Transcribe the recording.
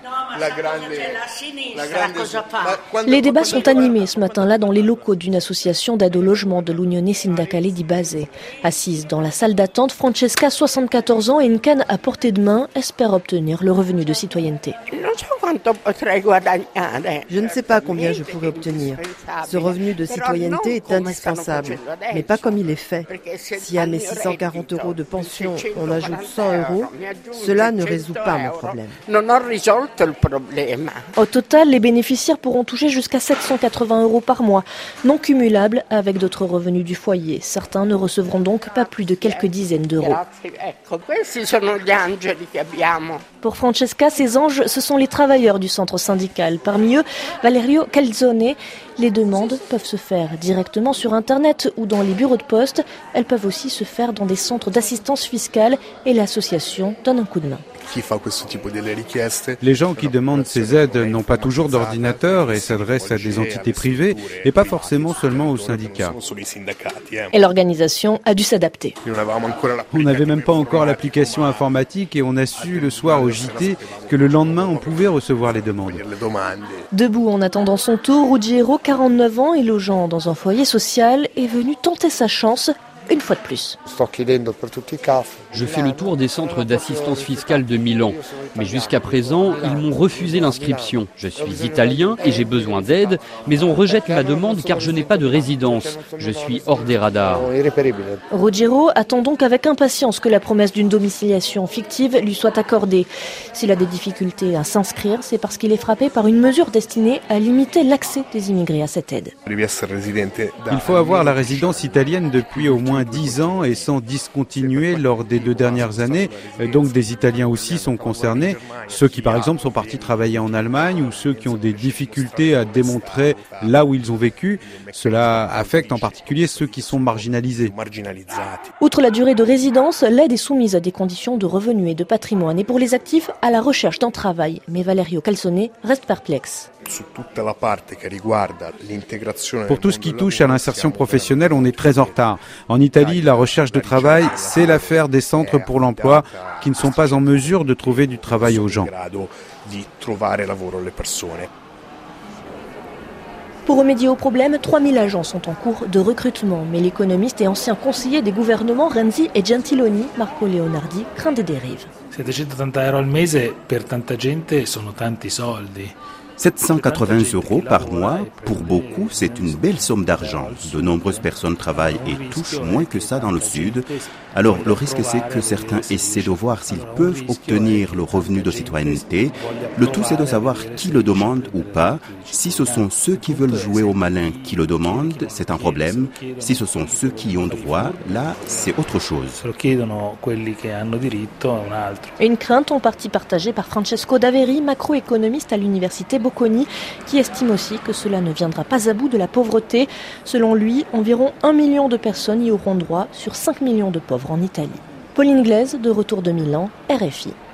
Les débats sont animés ce matin-là dans les locaux d'une association d'aide au logement de l'Unione Sindacale di Base. Assise dans la salle d'attente, Francesca, 74 ans et une canne à portée de main, espère obtenir le revenu de citoyenneté. Je ne sais pas combien je pourrais obtenir. Ce revenu de citoyenneté est indispensable, mais pas comme il est fait. Si à mes 640 € de pension, on ajoute 100 €, cela ne résout pas mon problème. Au total, les bénéficiaires pourront toucher jusqu'à 780 € par mois, non cumulables avec d'autres revenus du foyer. Certains ne recevront donc pas plus de quelques dizaines d'euros. Pour Francesca, ces anges, ce sont les travailleurs du centre syndical. Parmi eux, Valerio Calzone. Les demandes peuvent se faire directement sur Internet ou dans les bureaux de poste. Elles peuvent aussi se faire dans des centres d'assistance fiscale et l'association donne un coup de main. Les gens qui demandent ces aides n'ont pas toujours d'ordinateur et s'adressent à des entités privées et pas forcément seulement aux syndicats. Et l'organisation a dû s'adapter. On n'avait même pas encore l'application informatique et on a su le soir au JT que le lendemain on pouvait recevoir les demandes. Debout en attendant son tour, Ruggiero, 49 ans et logeant dans un foyer social, est venu tenter sa chance une fois de plus. Je fais le tour des centres d'assistance fiscale de Milan, mais jusqu'à présent, ils m'ont refusé l'inscription. Je suis italien et j'ai besoin d'aide, mais on rejette ma demande car je n'ai pas de résidence. Je suis hors des radars. Ruggiero attend donc avec impatience que la promesse d'une domiciliation fictive lui soit accordée. S'il a des difficultés à s'inscrire, c'est parce qu'il est frappé par une mesure destinée à limiter l'accès des immigrés à cette aide. Il faut avoir la résidence italienne depuis au moins 10 ans et sans discontinuer lors des 2 dernières années. Donc des Italiens aussi sont concernés. Ceux qui par exemple sont partis travailler en Allemagne ou ceux qui ont des difficultés à démontrer là où ils ont vécu. Cela affecte en particulier ceux qui sont marginalisés. Outre la durée de résidence, l'aide est soumise à des conditions de revenus et de patrimoine et pour les actifs à la recherche d'un travail. Mais Valerio Calzone reste perplexe. Pour tout ce qui touche à l'insertion professionnelle, on est très en retard. En Italie, la recherche de travail, c'est l'affaire des centres pour l'emploi qui ne sont pas en mesure de trouver du travail aux gens. Pour remédier au problème, 3000 agents sont en cours de recrutement. Mais l'économiste et ancien conseiller des gouvernements Renzi et Gentiloni, Marco Leonardi, craint des dérives. 780 € al mese per tanta gente sono tanti soldi. 780 € par mois, pour beaucoup, c'est une belle somme d'argent. De nombreuses personnes travaillent et touchent moins que ça dans le sud. Alors, le risque, c'est que certains essaient de voir s'ils peuvent obtenir le revenu de citoyenneté. Le tout, c'est de savoir qui le demande ou pas. Si ce sont ceux qui veulent jouer au malin qui le demandent, c'est un problème. Si ce sont ceux qui y ont droit, là, c'est autre chose. Une crainte en partie partagée par Francesco Daveri, macroéconomiste à l'université Bocconi, qui estime aussi que cela ne viendra pas à bout de la pauvreté. Selon lui, environ 1 million de personnes y auront droit sur 5 millions de pauvres en Italie. Pauline Glaise, de retour de Milan, RFI.